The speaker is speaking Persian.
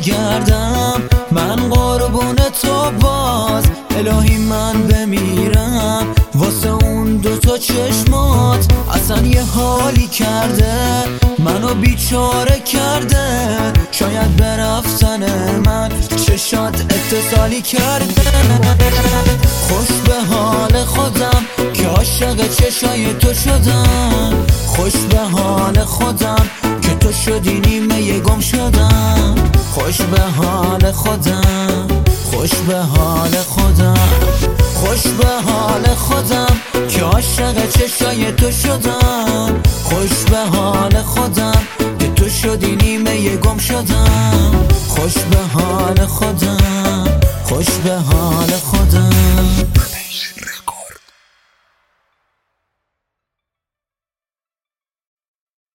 برگردم، من قربون تو باز الهی من بمیرم واسه اون دوتا چشمات. اصلا یه حالی کرده منو بیچاره کرده، شاید به رفتن من چشات اتصالی کرده. خوش به حال خودم که عاشق چشای تو شدم، خوش به حال خودم که تو شدی نیمه گم شدم. خوش به حال خودم، خوش به حال خودم، خوش به حال خودم که عاشق چشای تو شدم. خوش به حال خودم که تو شدی نیمه گم شدم. خوش به حال خودم.